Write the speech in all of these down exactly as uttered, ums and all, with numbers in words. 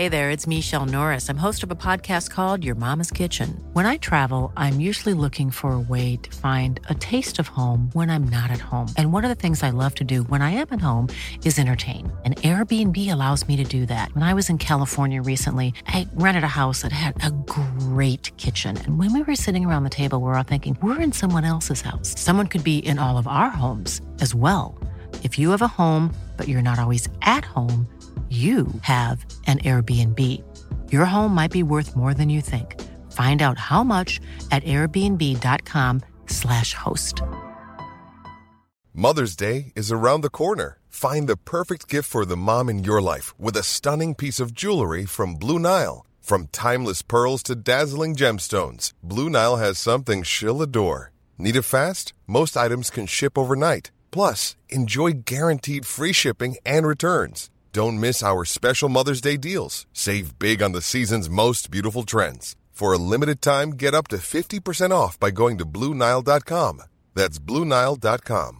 Hey there, it's Michelle Norris. I'm host of a podcast called Your Mama's Kitchen. When I travel, I'm usually looking for a way to find a taste of home when I'm not at home. And one of the things I love to do when I am at home is entertain. And Airbnb allows me to do that. When I was in California recently, I rented a house that had a great kitchen. And when we were sitting around the table, we were all thinking, we're in someone else's house. Someone could be in all of our homes as well. If you have a home, but you're not always at home, you have an Airbnb. Your home might be worth more than you think. Find out how much at airbnb.com slash host. Mother's Day is around the corner. Find the perfect gift for the mom in your life with a stunning piece of jewelry from Blue Nile. From timeless pearls to dazzling gemstones, Blue Nile has something she'll adore. Need it fast? Most items can ship overnight. Plus, enjoy guaranteed free shipping and returns. Don't miss our special Mother's Day deals. Save big on the season's most beautiful trends. For a limited time, get up to fifty percent off by going to Blue Nile dot com. That's Blue Nile dot com.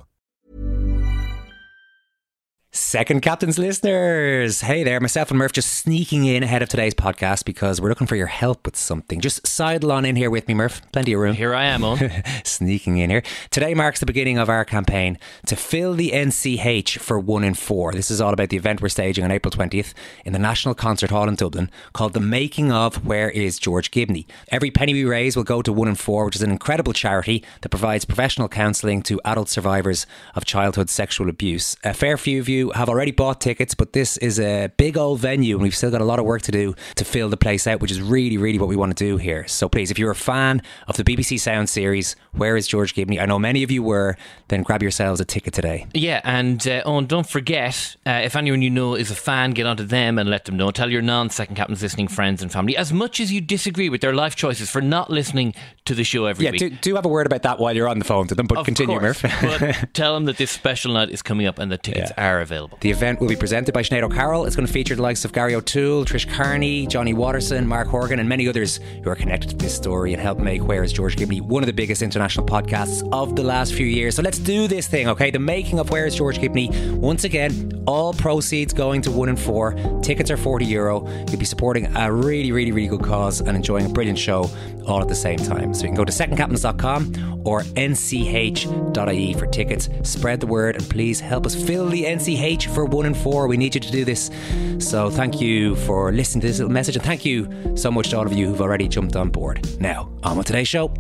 Second Captains listeners, hey there, myself and Murph just sneaking in ahead of today's podcast because we're looking for your help with something. Just sidle on in here with me, Murph. Plenty of room. Here I am, Owen. Sneaking in here. Today marks the beginning of our campaign to fill the N C H for one in four. This is all about the event we're staging on April twentieth in the National Concert Hall in Dublin called The Making of Where is George Gibney. Every penny we raise will go to one in four, which is an incredible charity that provides professional counselling to adult survivors of childhood sexual abuse. A fair few of you have already bought tickets, but this is a big old venue and we've still got a lot of work to do to fill the place out, which is really, really what we want to do here. So please, if you're a fan of the B B C Sound series, Where is George Gibney? I know many of you were, then grab yourselves a ticket today. Yeah, and uh, Owen, don't forget, uh, if anyone you know is a fan, get onto them and let them know. Tell your non-Second Captains listening friends and family, as much as you disagree with their life choices, for not listening to the show every yeah, week. Yeah, do, do have a word about that while you're on the phone to them, but of continue, course, Murph. But tell them that this special night is coming up and the tickets yeah. are available. The event will be presented by Sinead O'Carroll. It's going to feature the likes of Gary O'Toole, Trish Carney, Johnny Watterson, Mark Horgan and many others who are connected to this story and help make Where is George Gibney one of the biggest international podcasts of the last few years. So let's do this thing, okay? The Making of Where is George Gibney. Once again, all proceeds going to one in four. Tickets are forty euro. You'll be supporting a really, really, really good cause and enjoying a brilliant show all at the same time. So you can go to second captains dot com or n c h dot i e for tickets. Spread the word and please help us fill the N C H for one in four. We need you to do this. So thank you for listening to this little message and thank you so much to all of you who've already jumped on board. Now, on with today's show.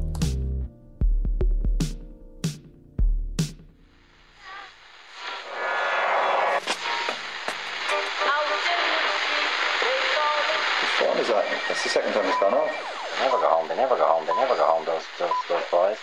That's the second time it's gone off. They never go home, they never go home, they never go home, those, those, those boys.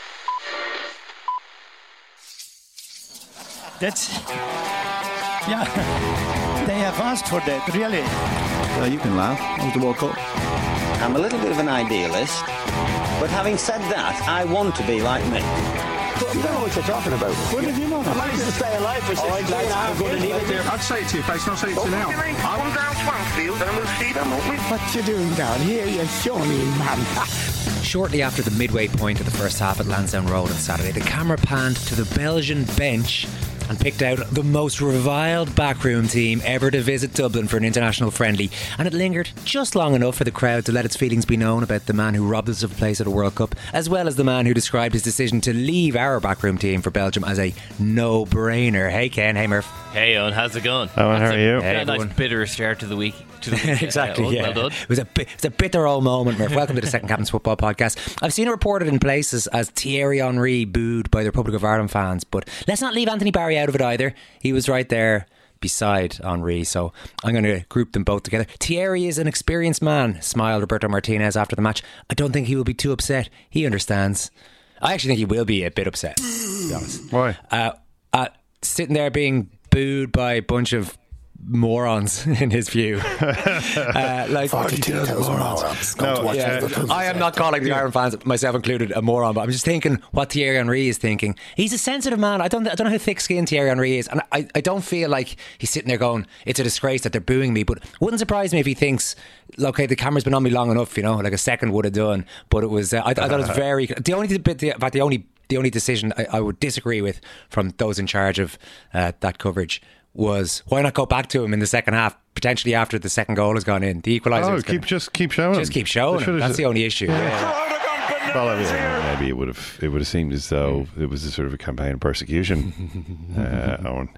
That's... Yeah, they have asked for that, really. Uh, you can laugh. That was the World Cup. I'm a little bit of an idealist, but having said that, I want to be like me. You don't know what you're talking about. What did you know? I managed to stay alive for sixteen and a half years. I'd say it to your face, not say it to you now. Come down Swansfield and we'll see them, won't we? What you doing down here, you shawny man? Shortly after the midway point of the first half at Lansdowne Road on Saturday, the camera panned to the Belgian bench and picked out the most reviled backroom team ever to visit Dublin for an international friendly, and it lingered just long enough for the crowd to let its feelings be known about the man who robbed us of a place at a World Cup, as well as the man who described his decision to leave our backroom team for Belgium as a no-brainer. Hey Ken, hey Murph. Hey Owen, how's it going? Owen, how are you? Hey, a nice bitter start to the week. To the week. Exactly, uh, Owen, yeah. Well done. It was, a, it was a bitter old moment, Murph. Welcome to the Second Captains Football Podcast. I've seen it reported in places as Thierry Henry booed by the Republic of Ireland fans, but let's not leave Anthony Barry out of it either. He was right there beside Henry, so I'm going to group them both together. Thierry is an experienced man, smiled Roberto Martinez after the match. I don't think he will be too upset. He understands. I actually think he will be a bit upset, to be honest. Why? Uh, uh, sitting there being booed by a bunch of morons in his view. uh, like forty-two morons. No, yeah, I am not calling the Iron fans, myself included, a moron, but I'm just thinking what Thierry Henry is thinking. He's a sensitive man. I don't I don't know how thick-skinned Thierry Henry is, and I, I don't feel like he's sitting there going, it's a disgrace that they're booing me, but wouldn't surprise me if he thinks, okay, the camera's been on me long enough, you know, like a second would have done, but it was uh, I, I thought it was very the only bit the, the only the only decision I, I would disagree with from those in charge of uh, that coverage was why not go back to him in the second half, potentially after the second goal has gone in, the equaliser. Oh, keep just keep showing just him. keep showing him. That's the only issue. Yeah. Yeah. Well, I mean, maybe it would have it would have seemed as though it was a sort of a campaign of persecution, uh, Owen.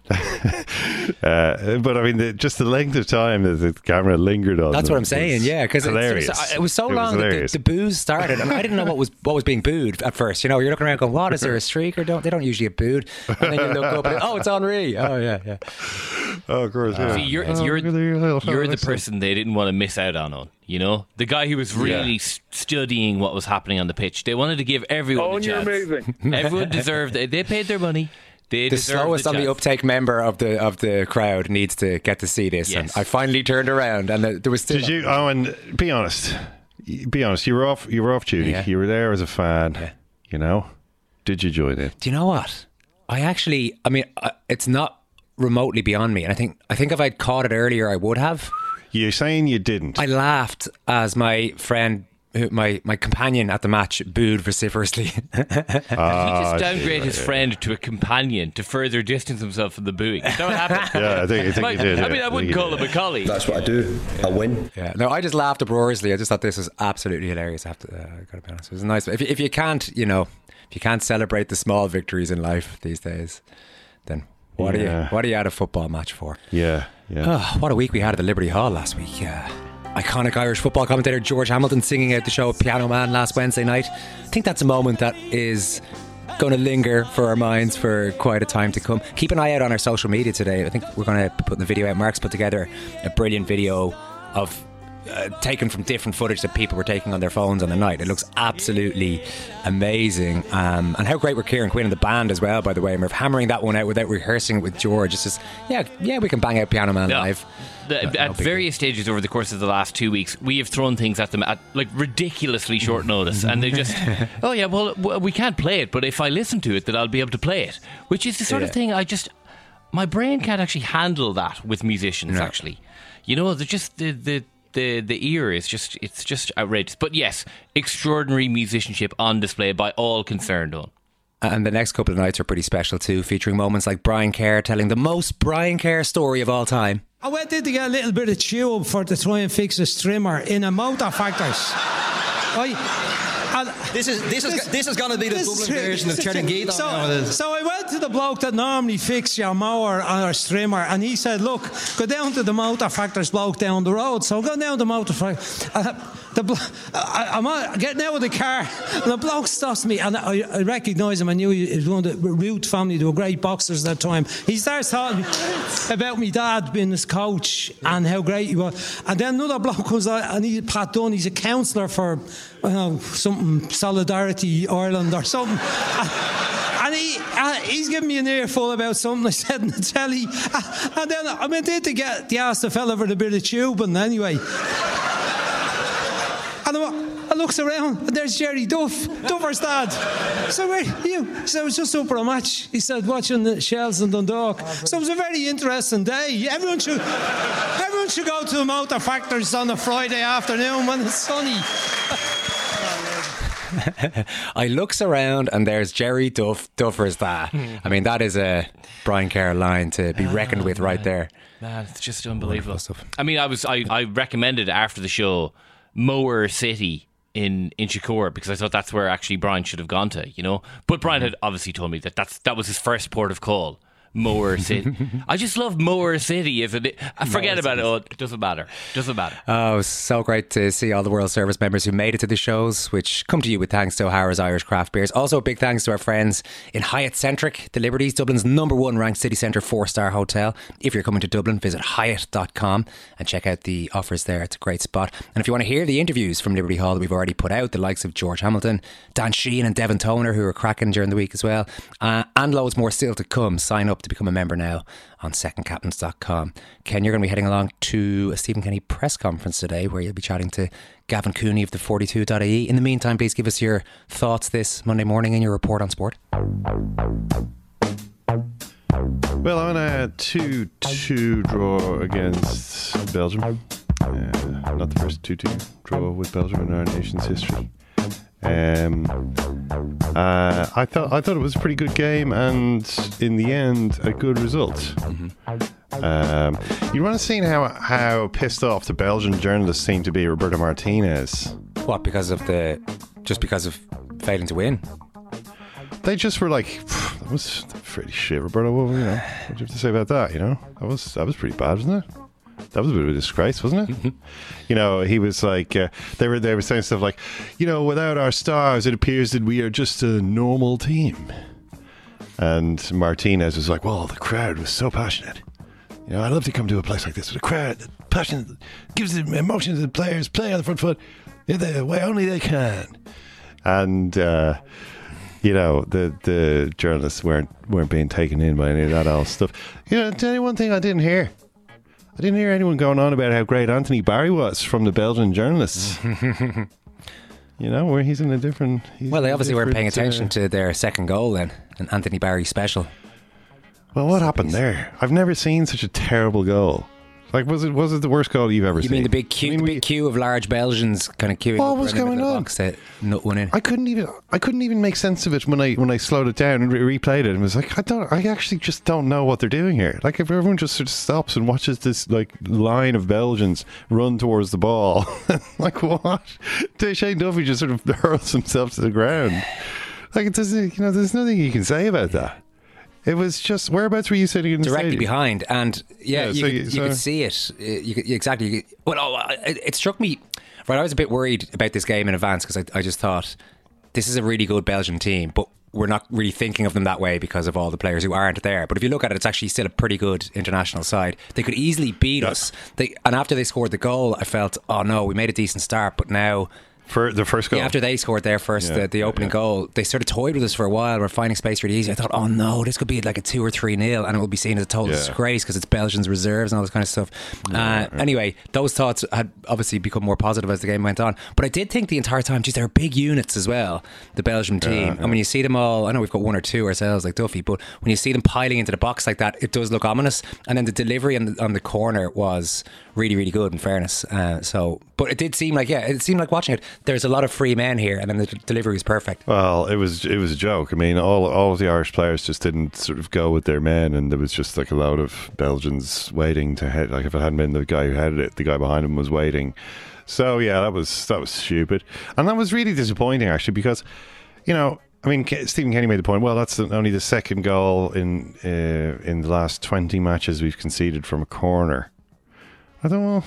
uh, but I mean, the, just the length of time that the camera lingered on. That's what I'm saying. Yeah, because it, it, it was so it long was that the, the boos started, and I didn't know what was what was being booed at first. You know, you're looking around going, "What is there a streak or don't they don't usually get booed?" And then you look up, and oh, it's Henry. Oh yeah, yeah. Oh, of course. Yeah. See, you're oh, you're, really, you're the person they didn't want to miss out on. on You know, the guy who was really yeah. studying what was happening on the pitch. They wanted to give everyone oh, a chance. You're amazing. Everyone deserved it. They paid their money. They the slowest the on the uptake member of the of the crowd needs to get to see this. Yes. And I finally turned around, and there was still. Did you? Owen, be honest. Be honest. You were off. You were off duty. Yeah. You were there as a fan. Yeah. You know. Did you join in? Do you know what? I actually. I mean, it's not remotely beyond me, and I think I think if I'd caught it earlier, I would have. You're saying you didn't? I laughed as my friend. My my companion at the match booed vociferously. uh, Did he just downgrade his friend to a companion to further distance himself from the booing? Is that what happened? Yeah, I think, I think like, he did. I yeah. mean, I wouldn't call him a colleague. That's what I do. I win. Yeah, no, I just laughed uproariously. I just thought this was absolutely hilarious. I have to, uh, I gotta be honest. It was nice. If if you can't, you know, if you can't celebrate the small victories in life these days, then what yeah. are you what are you at a football match for? Yeah, yeah. Oh, what a week we had at the Liberty Hall last week. Yeah. Iconic Irish football commentator George Hamilton singing out the show Piano Man last Wednesday night. I think that's a moment that is going to linger for our minds for quite a time to come. Keep an eye out on our social media today. I think we're going to put the video out. Mark's put together a brilliant video of uh, taken from different footage that people were taking on their phones on the night. It looks absolutely amazing. Um, and how great were Kieran Quinn and the band as well, by the way. And we're hammering that one out without rehearsing it with George. It's just, yeah, yeah, we can bang out Piano Man yeah. live. The, no, at no various stages over the course of the last two weeks, we have thrown things at them at like ridiculously short notice, and they just, oh yeah, well we can't play it, but if I listen to it, then I'll be able to play it. Which is the sort yeah. of thing I just, my brain can't actually handle that with musicians. No. Actually, you know, they're just the the. The the ear is just it's just outrageous. But yes, extraordinary musicianship on display by all concerned on. And the next couple of nights are pretty special too, featuring moments like Brian Kerr telling the most Brian Kerr story of all time. I went in to get a little bit of tube for to try and fix a strimmer in a motor factors. I, this is this is this, this is going to be the Dublin version of Cherangita. So, so I went to the bloke that normally fixes your mower or strimmer, and he said, "Look, go down to the motor factors bloke down the road." So I go down to the motor factors. Uh, the blo- I, I'm on, getting out of the car, and the bloke stops me, and I, I recognise him. I knew he was one of the Root family. They were great boxers at that time. He starts talking about me dad being his coach and how great he was. And then another bloke comes out, and he's Pat Dunn. He's a counsellor for I don't know, something Solidarity Ireland or something. And he, uh, he's giving me an earful about something I said on the telly. Uh, and then I went in to get the ask the fella for a bit of tubing anyway. And I, I looks around, and there's Jerry Duff, Duffer's dad. So where are you? So I was just up for a match. He said, watching the Shells in Dundalk. So it was a very interesting day. Everyone should, everyone should go to the motor factors on a Friday afternoon when it's sunny. I looks around and there's Jerry Duff, Duffer's dad. I mean, that is a Brian Kerr line to be reckoned with right there. Man, it's just unbelievable. I mean, I was I, I recommended after the show Mower City in in Shakur because I thought that's where actually Brian should have gone to, you know. But Brian had obviously told me that that's, that was his first port of call. Mower City. I just love Mower City. If it, I forget Mower about City. it. Oh, it doesn't matter. Doesn't matter. Oh, it was so great to see all the World Service members who made it to the shows, which come to you with thanks to O'Hara's Irish Craft Beers. Also, a big thanks to our friends in Hyatt Centric, the Liberties, Dublin's number one ranked city centre four-star hotel. If you're coming to Dublin, visit hyatt dot com and check out the offers there. It's a great spot. And if you want to hear the interviews from Liberty Hall that we've already put out, the likes of George Hamilton, Dan Sheehan and Devon Toner, who are cracking during the week as well, uh, and loads more still to come, sign up to become a member now on second captains dot com. Ken, you're going to be heading along to a Stephen Kenny press conference today where you'll be chatting to Gavin Cooney of the forty-two dot I E. In the meantime, please give us your thoughts this Monday morning in your report on sport. Well, I'm on a two two draw against Belgium. Uh, not the first two two draw with Belgium in our nation's history. Um, uh, I thought I thought it was a pretty good game, and in the end, a good result. Mm-hmm. Um, you want to see how how pissed off the Belgian journalists seem to be, Roberto Martinez. What, because of the just because of failing to win? They just were like, that was pretty shit, Roberto. What, you know, what do you have to say about that? You know, that was that was pretty bad, wasn't it? That was a bit of a disgrace, wasn't it? You know, he was like, uh, they were they were saying stuff like, you know, without our stars, it appears that we are just a normal team. And Martinez was like, well, the crowd was so passionate. You know, I'd love to come to a place like this with a crowd, passionate, gives the emotion to the players, play on the front foot the way only they can. And uh, you know, the the journalists weren't weren't being taken in by any of that else stuff. You know, tell you one thing I didn't hear. I didn't hear anyone going on about how great Anthony Barry was from the Belgian journalists. You know, where he's in a different... Well, they obviously weren't paying attention uh, to their second goal then, an Anthony Barry special. Well, what happened there? I've never seen such a terrible goal. Like, was it was it the worst goal you've ever you seen? You mean the big queue, I mean, the big queue of large Belgians kind of queuing what up was going on? Box to nut one in? I couldn't even I couldn't even make sense of it when I when I slowed it down and re- replayed it, and was like, I don't I actually just don't know what they're doing here. Like, if everyone just sort of stops and watches this like line of Belgians run towards the ball, like what? Shane Duffy just sort of hurls himself to the ground. Like, it doesn't, you know, there's nothing you can say about that. It was just, whereabouts were you sitting in the directly stadium? behind, and yeah, yeah you, so could, you, you so could see it. You could, exactly. You could, well, oh, it, it struck me. Right, I was a bit worried about this game in advance because I, I just thought this is a really good Belgian team, but we're not really thinking of them that way because of all the players who aren't there. But if you look at it, it's actually still a pretty good international side. They could easily beat yeah. us. They, and after they scored the goal, I felt, oh no, we made a decent start, but now. For the first goal? Yeah, after they scored their first, yeah, the, the opening yeah. goal, they sort of toyed with us for a while. We're finding space really easy. I thought, oh no, this could be like a two or three nil, and it will be seen as a total yeah. disgrace because it's Belgians reserves and all this kind of stuff. Yeah, uh, yeah. Anyway, those thoughts had obviously become more positive as the game went on. But I did think the entire time, geez, they're big units as well, the Belgian team. Yeah, yeah. And when you see them all, I know we've got one or two ourselves like Duffy, but when you see them piling into the box like that, it does look ominous. And then the delivery on the, on the corner was really, really good, in fairness. Uh, so, but it did seem like, yeah, it seemed like watching it, there's a lot of free men here, and then the d- delivery was perfect. Well, it was it was a joke. I mean, all all of the Irish players just didn't sort of go with their men, and there was just like a load of Belgians waiting to head. Like, if it hadn't been the guy who headed it, the guy behind him was waiting. So yeah, that was that was stupid, and that was really disappointing actually, because, you know, I mean, Stephen Kenny made the point. Well, that's the, only the second goal in uh, in the last twenty matches we've conceded from a corner. I thought, well,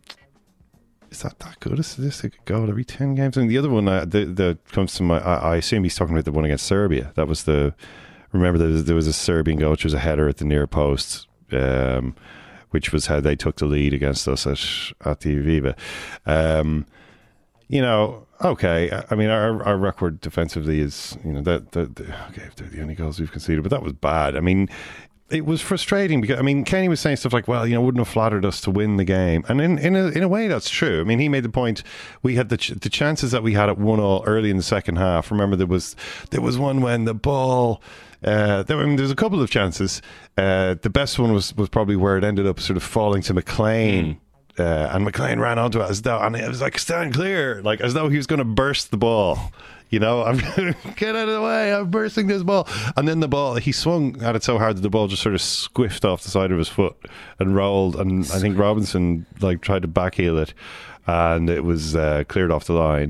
is that that good? Is this a goal every ten games? And the other one uh, that, that comes to my, I, I assume he's talking about the one against Serbia. That was the, remember there was, there was a Serbian goal, which was a header at the near post, um, which was how they took the lead against us at at the Aviva. Um, you know, okay. I mean, our our record defensively is, you know, that the, the, okay, they're the only goals we've conceded, but that was bad. I mean, it was frustrating because, I mean, Kenny was saying stuff like, well, you know, wouldn't have flattered us to win the game. And in in a, in a way, that's true. I mean, he made the point, we had the ch- the chances that we had at one all early in the second half. Remember, there was there was one when the ball, uh, there, I mean, there's a couple of chances. Uh, the best one was, was probably where it ended up sort of falling to McLean. Mm. Uh, and McLean ran onto it as though, and it was like, stand clear, like as though he was going to burst the ball. You know, I'm going to get out of the way, I'm bursting this ball. And then the ball, he swung at it so hard that the ball just sort of squiffed off the side of his foot and rolled. And I think Robinson like tried to backheel it, and it was uh, cleared off the line.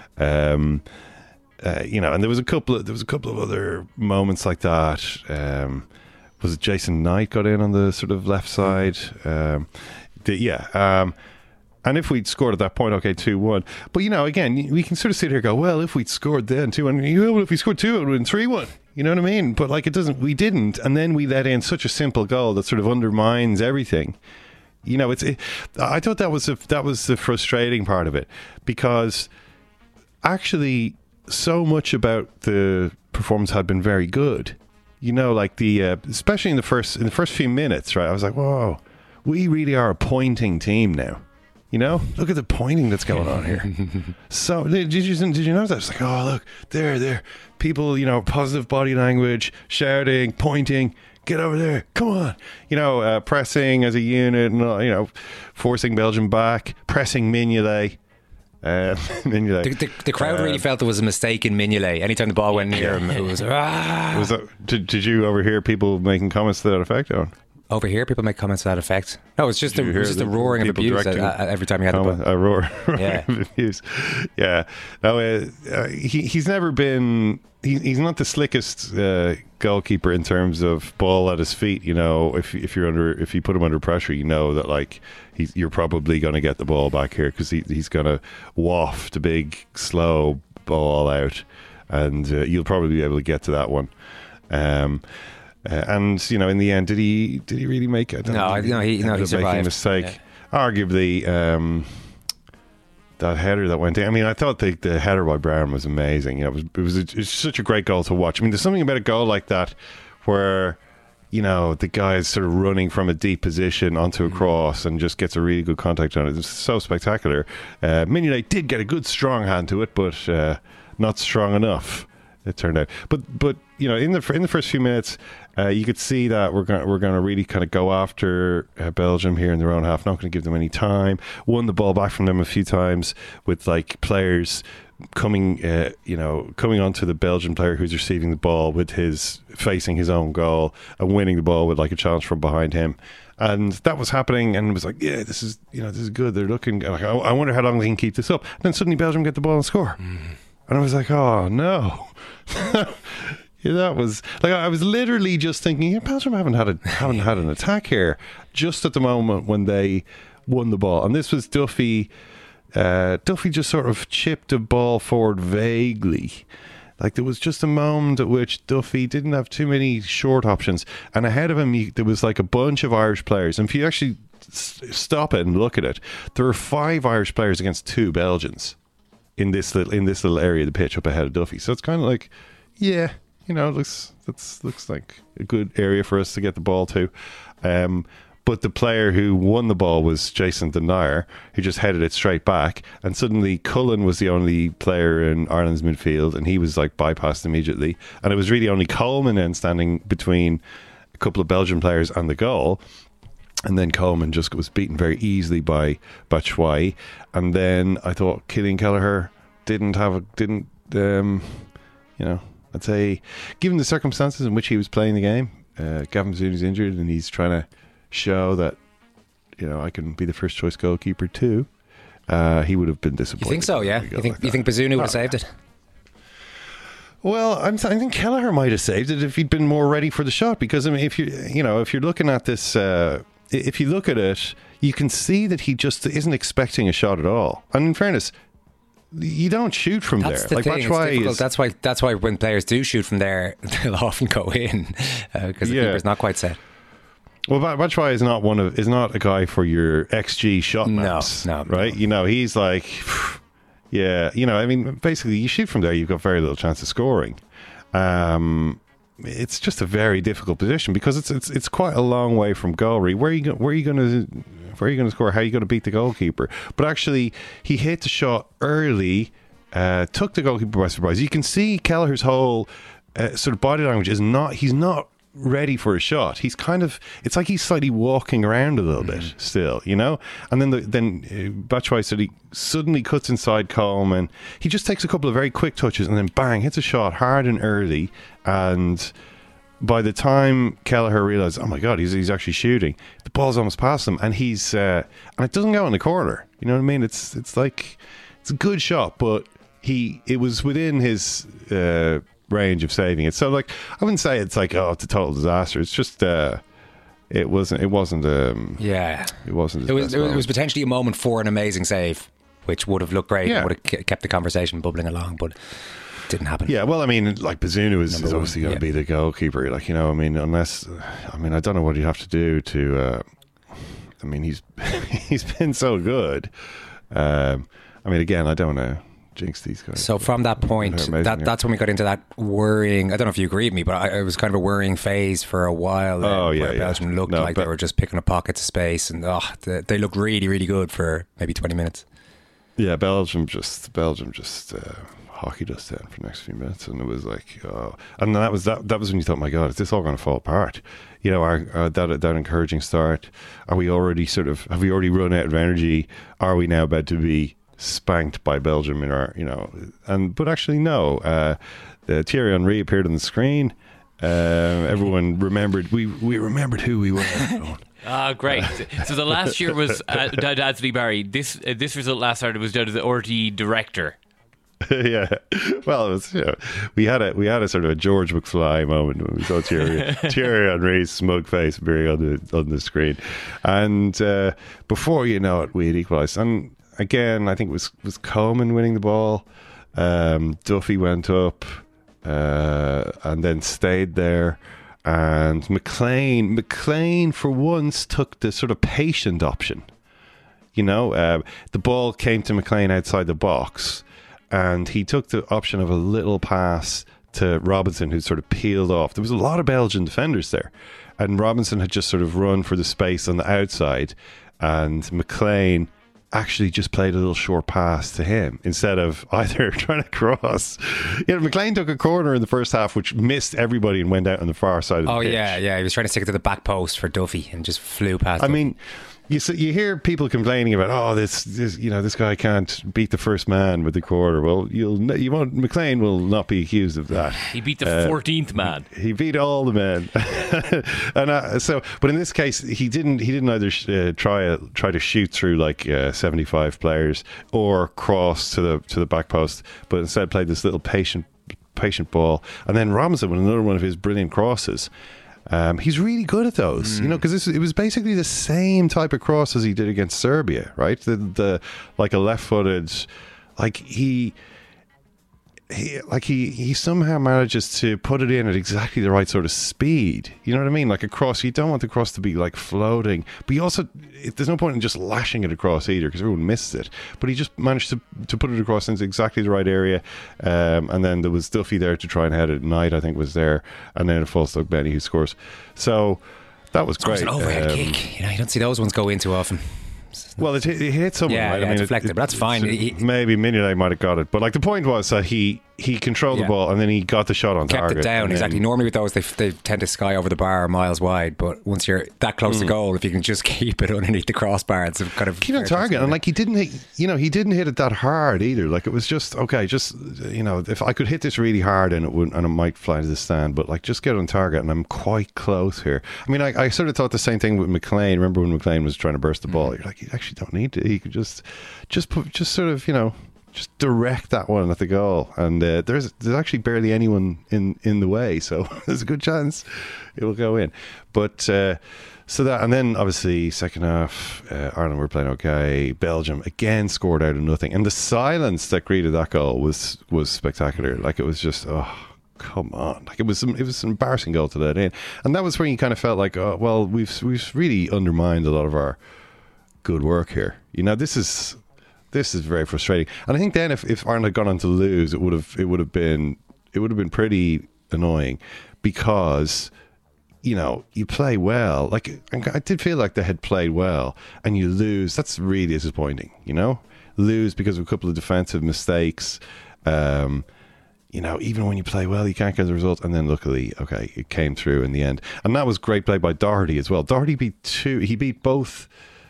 Um, uh, you know, and there was a couple of there was a couple of other moments like that. Um, was it Jason Knight got in on the sort of left side? Um, the, yeah. Um, And if we'd scored at that point, okay, two one. But, you know, again, we can sort of sit here and go, well, if we'd scored then two one, well, if we scored two, it would have been three one. You know what I mean? But, like, it doesn't, we didn't. And then we let in such a simple goal that sort of undermines everything. You know, it's, it, I thought that was, a, that was the frustrating part of it, because actually so much about the performance had been very good. You know, like the, uh, especially in the first, in the first few minutes, right? I was like, whoa, we really are a pointing team now. You know, look at the pointing that's going on here. So, did you did you notice that? It's like, oh, look, there, there, people, you know, positive body language, shouting, pointing, get over there, come on. You know, uh, pressing as a unit, and uh, you know, forcing Belgium back, pressing Mignolet. Uh, Mignolet. The, the, the crowd uh, really felt there was a mistake in Mignolet. Anytime the ball went near him, it was. Ah. Was that, did, did you overhear people making comments to that effect, Owen? Over here, people make comments to that effect. No, it's just a, it was just a roaring of abuse at, at, every time you had comment, the ball. A roar, roaring yeah. of abuse. Yeah. No, uh, uh, he he's never been. He, he's not the slickest uh, goalkeeper in terms of ball at his feet. You know, if if you're under, if you put him under pressure, you know that like he's you're probably going to get the ball back here because he, he's going to waft a big slow ball out, and uh, you'll probably be able to get to that one. Um, Uh, and you know, in the end, did he did he really make it? No, I, no, he no, he survived. Making a mistake. Yeah. Arguably, um, that header that went in. I mean, I thought the, the header by Brown was amazing. You know, it was it was, a, it was such a great goal to watch. I mean, there's something about a goal like that where you know the guy's sort of running from a deep position onto a cross and just gets a really good contact on it. It's so spectacular. Uh, Mignolet did get a good strong hand to it, but uh, not strong enough. It turned out, but but you know, in the in the first few minutes, uh, you could see that we're going we're going to really kind of go after uh, Belgium here in their own half. Not going to give them any time. Won the ball back from them a few times with like players coming, uh, you know, coming onto the Belgian player who's receiving the ball with his facing his own goal and winning the ball with like a challenge from behind him. And that was happening, and it was like, yeah, this is you know this is good. They're looking. Like, I, I wonder how long they can keep this up. And then suddenly Belgium get the ball and score. Mm. And I was like, oh no. Yeah, that was like I was literally just thinking, yeah, Belgium haven't had a haven't had an attack here just at the moment when they won the ball, and this was Duffy. Uh, Duffy just sort of chipped a ball forward vaguely, like there was just a moment at which Duffy didn't have too many short options, and ahead of him he, there was like a bunch of Irish players. And if you actually s- stop it and look at it, there were five Irish players against two Belgians in this little in this little area of the pitch up ahead of Duffy. So it's kind of like, yeah. You know, it looks that's looks like a good area for us to get the ball to. Um, but the player who won the ball was Jason Denayer, who just headed it straight back. And suddenly Cullen was the only player in Ireland's midfield, and he was like bypassed immediately. And it was really only Coleman then standing between a couple of Belgian players and the goal. And then Coleman just was beaten very easily by Batshuayi. And then I thought Killian Kelleher didn't have a, didn't, um, you know, I'd say, given the circumstances in which he was playing the game, uh, Gavin Bazunu injured, and he's trying to show that, you know, I can be the first choice goalkeeper too. Uh, he would have been disappointed. You think so? Yeah. You think like you think Bazunu would have saved it? Well, I'm th- I think Kelleher might have saved it if he'd been more ready for the shot. Because I mean, if you you know, if you're looking at this, uh, if you look at it, you can see that he just isn't expecting a shot at all. And in fairness, you don't shoot from that's there. The like thing. It's is, that's why. That's why when players do shoot from there, they'll often go in because uh, the yeah. keeper's not quite set. Well, Batshuayi is not one of is not a guy for your X G shot maps, no, no, right? No. You know, he's like, yeah, you know, I mean, basically, you shoot from there, you've got very little chance of scoring. Um, it's just a very difficult position because it's it's it's quite a long way from goal. Where are you go, where are you going to where are you going to score? How are you going to beat the goalkeeper? But actually, he hit the shot early, uh, took the goalkeeper by surprise. You can see Kelleher's whole uh, sort of body language is not. He's not ready for a shot. He's kind of. It's like he's slightly walking around a little mm-hmm. bit still, you know. And then the, then uh, Batshuayi said he suddenly cuts inside Coleman. He just takes a couple of very quick touches and then bang hits a shot hard and early. And by the time Kelleher realised, oh my God, he's he's actually shooting, the ball's almost past him, and he's uh, and it doesn't go in the corner. You know what I mean? It's it's like it's a good shot, but he it was within his uh, range of saving it. So like I wouldn't say it's like oh it's a total disaster. It's just uh, it wasn't it wasn't um, yeah it wasn't. It was it was potentially a moment for an amazing save, which would have looked great. Yeah. And would have kept the conversation bubbling along, but. Didn't happen. Yeah, well, I mean, like Bazunu is, is obviously going to yeah. be the goalkeeper. Like, you know, I mean, unless, I mean, I don't know what he'd have to do to. Uh, I mean, he's he's been so good. Um, I mean, again, I don't know. Jinx these guys. So from that point, that that's when we got into that worrying. I don't know if you agree with me, but I, it was kind of a worrying phase for a while. Then, oh yeah, where yeah. Belgium looked no, like but, they were just picking up pockets of space, and oh, they, they looked really, really good for maybe twenty minutes. Yeah, Belgium just Belgium just. Uh, hockey dust down for the next few minutes, and it was like, oh, and that was that. That was when you thought, my God, is this all going to fall apart? You know, our, our that that encouraging start. Are we already sort of have we already run out of energy? Are we now about to be spanked by Belgium in our, you know, and but actually no, uh, the Thierry Henry appeared on the screen. Uh, everyone remembered we we remembered who we were. Ah, great. So the last year was uh, down to Anthony Barry. This uh, this result last Saturday was down to the R T E director. Yeah, well, it was, you know, we had a we had a sort of a George McFly moment when we saw Thierry Thierry Henry's smug face appearing on the on the screen, and uh, before you know it, we had equalised. And again, I think it was was Coleman winning the ball. Um, Duffy went up uh, and then stayed there. And McLean, McLean for once took the sort of patient option. You know, uh, the ball came to McLean outside the box, and he took the option of a little pass to Robinson, who sort of peeled off. There was a lot of Belgian defenders there, and Robinson had just sort of run for the space on the outside, and McLean actually just played a little short pass to him instead of either trying to cross. You know, McLean took a corner in the first half which missed everybody and went out on the far side of the oh, pitch. Oh yeah, yeah. He was trying to stick it to the back post for Duffy and just flew past I him. mean, you see, you hear people complaining about, oh, this, this, you know, this guy can't beat the first man with the corner. Well, you'll, you won't. McLean will not be accused of that. He beat the fourteenth uh, man. He beat all the men, and uh, so. But in this case, he didn't. He didn't either uh, try a, try to shoot through like uh, seventy-five players or cross to the to the back post, but instead played this little patient patient ball. And then Robinson with another one of his brilliant crosses. Um, he's really good at those, mm. you know, because it was basically the same type of cross as he did against Serbia, right? The, the like a left-footed, like he, he, like he, he somehow manages to put it in at exactly the right sort of speed. You know what I mean? Like a cross, you don't want the cross to be like floating, but you also, there's no point in just lashing it across either because everyone missed it. But he just managed to to put it across into exactly the right area, um, and then there was Duffy there to try and head it. Knight, I think, was there, and then it falls to Benny who scores. So that was great. It was an overhead um, kick. You know, you don't see those ones go in too often. Well, it, it hit someone, yeah, right? Yeah, I mean, deflected, it, it, but that's fine. He, maybe Mignolet might have got it, but like the point was that he he controlled yeah. the ball and then he got the shot on kept target. Kept it down, exactly. Then, normally with those, they, they tend to sky over the bar miles wide, but once you're that close mm. to goal, if you can just keep it underneath the crossbar, it's kind of keep on target. And like he didn't hit, you know, he didn't hit it that hard either. Like it was just okay, just you know, if I could hit this really hard and it would and it might fly to the stand, but like just get on target, and I'm quite close here. I mean, I, I sort of thought the same thing with McLean. Remember when McLean was trying to burst the ball? Mm. You're like, you actually don't need to. He could just, just put, just sort of, you know. Just direct that one at the goal, and uh, there's there's actually barely anyone in, in the way, so there's a good chance it will go in. But uh, so that, and then obviously second half, uh, Ireland were playing okay. Belgium again scored out of nothing, and the silence that greeted that goal was was spectacular. Like it was just oh. Come on! Like it was, it was an embarrassing goal to let in, and that was where you kind of felt like, oh, well, we've we've really undermined a lot of our good work here. You know, this is. This is very frustrating, and I think then if, if Ireland had gone on to lose, it would have it would have been it would have been pretty annoying, because you know you play well. Like I did feel like they had played well, and you lose. That's really disappointing. You know, lose because of a couple of defensive mistakes. Um, you know, even when you play well, you can't get the result. And then luckily, okay, it came through in the end, and that was great play by Doherty as well. Doherty beat two. He beat both.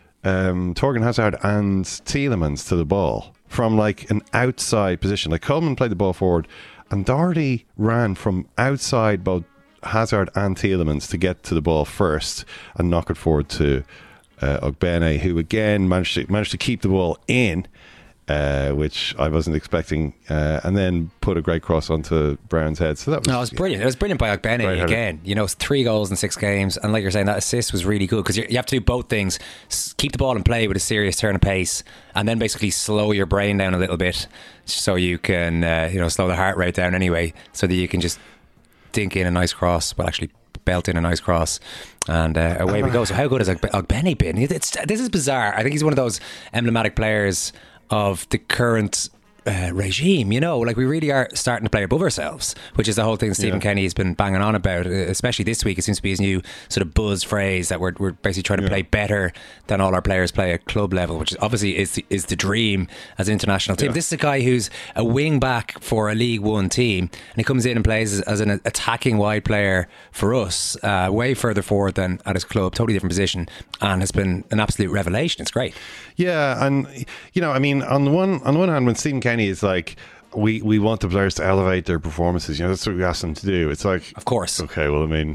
Um, Torgan Hazard and Tielemans to the ball from like an outside position. Like Coleman played the ball forward, and Doherty ran from outside both Hazard and Tielemans to get to the ball first and knock it forward to uh, Ogbene, who again managed to managed to keep the ball in, uh, which I wasn't expecting, uh, and then put a great cross onto Brown's head. So that was, no, it was brilliant. It was brilliant by Ogbene again. You know, it's three goals in six games, and like you're saying, that assist was really good because you have to do both things: keep the ball in play with a serious turn of pace, and then basically slow your brain down a little bit so you can, uh, you know, slow the heart rate down anyway, so that you can just dink in a nice cross, well, actually belt in a nice cross, and uh, away we go. So how good has Ogbene been? It's, this is bizarre. I think he's one of those emblematic players of the current uh, regime, you know, like we really are starting to play above ourselves, which is the whole thing Stephen yeah. Kenny has been banging on about, especially this week. It seems to be his new sort of buzz phrase that we're, we're basically trying to yeah. play better than all our players play at club level, which is obviously is the, is the dream as an international team. Yeah. This is a guy who's a wing back for a League One team, and he comes in and plays as, as an attacking wide player for us, uh, way further forward than at his club, totally different position, and has been an absolute revelation. It's great. Yeah, and you know, I mean, on the one on the one hand, when Stephen Kenny is like, we we want the players to elevate their performances, you know, that's what we ask them to do. It's like, of course, okay, well, I mean,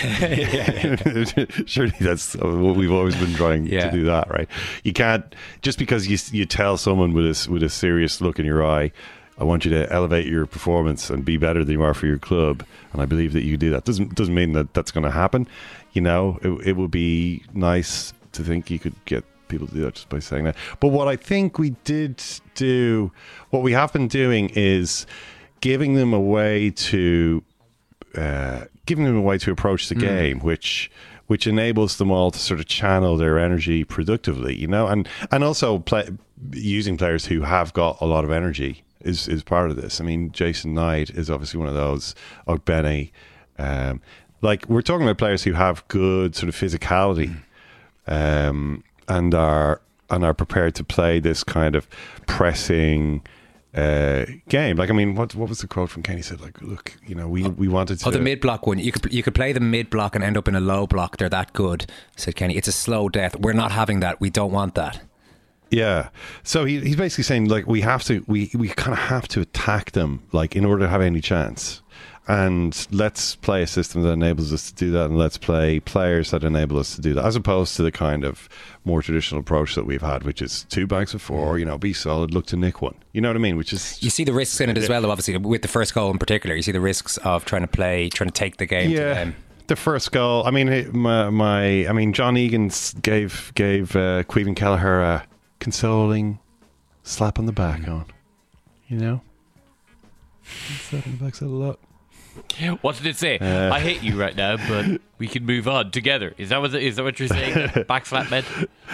surely that's what we've always been trying yeah. to do, that, right? You can't just because you you tell someone with a with a serious look in your eye, I want you to elevate your performance and be better than you are for your club, and I believe that you do that. Doesn't doesn't mean that that's going to happen. You know, it, it would be nice to think you could get people to do that just by saying that. But what I think we did do, what we have been doing is giving them a way to, uh, giving them a way to approach the mm. game, which which enables them all to sort of channel their energy productively, you know, and and also play, using players who have got a lot of energy is is part of this. I mean, Jason Knight is obviously one of those. Ogbene, um, like we're talking about players who have good sort of physicality. Mm. Um, and are and are prepared to play this kind of pressing uh, game. Like, I mean, what what was the quote from Kenny? He said, like, look, you know, we, we wanted to... Oh, the mid-block one. You could you could play the mid-block and end up in a low block. They're that good, said Kenny. It's a slow death. We're not having that. We don't want that. Yeah. So he, he's basically saying, like, we have to, we, we kind of have to attack them, like, in order to have any chance. And let's play a system that enables us to do that, and let's play players that enable us to do that, as opposed to the kind of more traditional approach that we've had, which is two banks of four, you know, be solid, look to nick one. You know what I mean? Which is, you see the risks in it as well, though, obviously, with the first goal in particular. You see the risks of trying to play, trying to take the game yeah. to them. The first goal, I mean, my, my I mean, John Egan gave gave uh, Caoimhin Kelleher a consoling slap on the back mm. on, you know, slap on the back said a lot. What did it say? Uh, I hate you right now, but we can move on together. Is that what is that what you're saying? Backslap meant?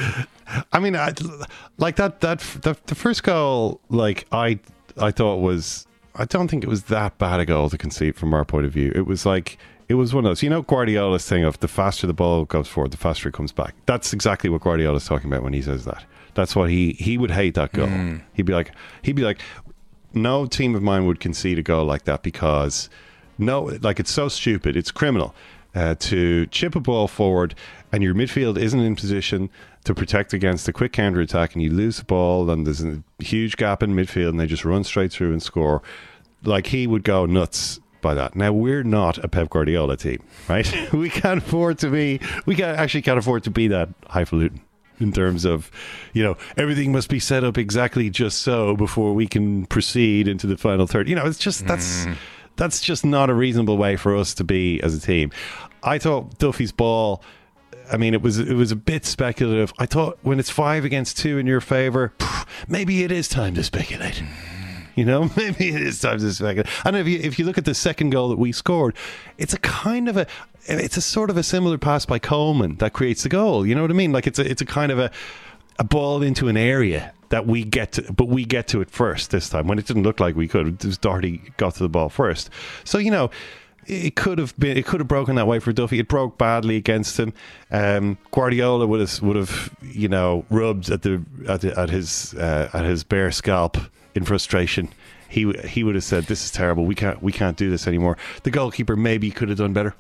I mean, I, like that that the, the first goal, like I I thought was, I don't think it was that bad a goal to concede from our point of view. It was like, it was one of those, you know, Guardiola's thing of the faster the ball goes forward, the faster it comes back. That's exactly what Guardiola's talking about when he says that. That's what he he would hate that goal. Mm. He'd be like, he'd be like, no team of mine would concede a goal like that because. No, like it's so stupid. It's criminal uh, to chip a ball forward and your midfield isn't in position to protect against a quick counter attack, and you lose the ball and there's a huge gap in midfield and they just run straight through and score. Like, he would go nuts by that. Now, we're not a Pep Guardiola team, right? we can't afford to be. We can't actually can't afford to be that highfalutin in terms of, you know, everything must be set up exactly just so before we can proceed into the final third. You know, it's just that's. Mm. That's just not a reasonable way for us to be as a team. I thought Duffy's ball, I mean, it was it was a bit speculative. I thought when it's five against two in your favour, maybe it is time to speculate. You know, maybe it is time to speculate. And if you if you look at the second goal that we scored, it's a kind of a, it's a sort of a similar pass by Coleman that creates the goal. You know what I mean? Like it's a it's a kind of a a ball into an area that we get to, but we get to it first this time when it didn't look like we could. It was Doherty got to the ball first. So, you know, it could have been, it could have broken that way for Duffy. It broke badly against him. Um, Guardiola would have, would have, you know, rubbed at the, at, the, at his, uh, at his bare scalp in frustration. He, he would have said, this is terrible. We can't, we can't do this anymore. The goalkeeper maybe could have done better.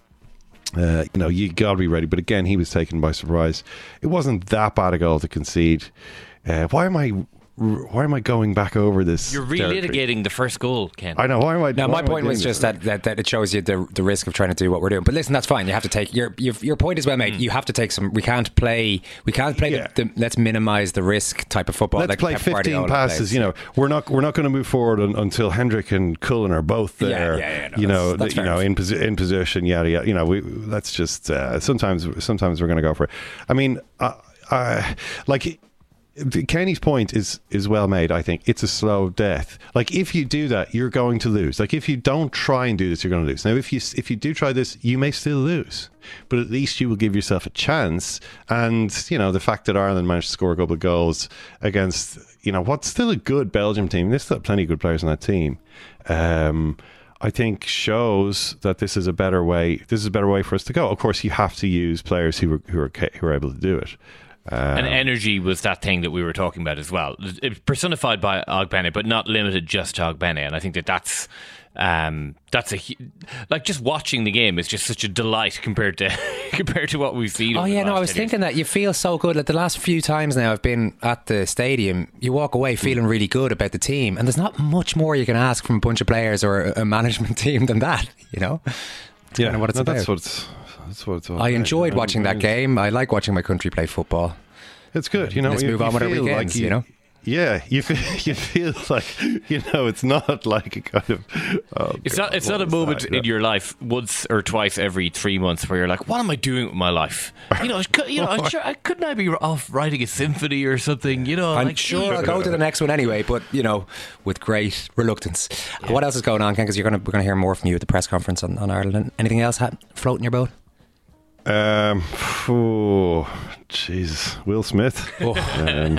Uh, you know, you got to be ready. But again, he was taken by surprise. It wasn't that bad a goal to concede. Uh, why am I why am I going back over this? You're relitigating territory? the first goal, Ken. I know. Why am I? No, my point was just that, that that it shows you the the risk of trying to do what we're doing. But listen, that's fine. You have to take your your, your point is well made. Mm. You have to take some. We can't play. We can't play. Yeah. The, the, let's minimise the risk type of football. Let's like play Pep fifteen Guardiola passes. plays. You know, we're not we're not going to move forward un, until Hendrick and Cullen are both there. Yeah, yeah, yeah, no, you know, that's, that's the, you know, in, posi- in position. Yada yada. You know, we let's just uh, sometimes sometimes we're going to go for it. I mean, uh, uh, like. Kenny's point is is well made. I think it's a slow death. Like if you do that, you're going to lose. Like if you don't try and do this, you're going to lose. Now, if you if you do try this, you may still lose, but at least you will give yourself a chance. And you know the fact that Ireland managed to score a couple of goals against you know what's still a good Belgium team. There's still plenty of good players on that team. Um, I think shows that this is a better way. This is a better way for us to go. Of course, you have to use players who are who are who are able to do it. Um, and energy was that thing that we were talking about as well. It personified by Ogbene, but not limited just to Ogbene. And I think that that's um, that's a like just watching the game is just such a delight compared to compared to what we've seen. Oh yeah, no, I was thinking that you feel so good. Like the last few times now I've been at the stadium, you walk away feeling really good about the team, and there's not much more you can ask from a bunch of players or a management team than that. You know, that's yeah, kind of what it's no, about. That's what it's. That's what it's all I about. enjoyed You know, watching that game. I like watching my country play football. It's good, you know. Let's you, move you on with our feel weekends, like you, you know. Yeah, you feel, you feel like you know it's not like a kind of. Oh it's God, not. It's not a moment that, in your life once or twice every three months where you're like, "What am I doing with my life?" You know, you know, I'm sure, I couldn't I be off writing a symphony or something? You know, I'm like, sure I'll go to the next one anyway, but you know, with great reluctance. Yeah. What else is going on, Ken? Because you're gonna we're gonna hear more from you at the press conference on, on Ireland. Anything else ha- floating your boat? Um, oh, jeez, Will Smith. Oh. Um,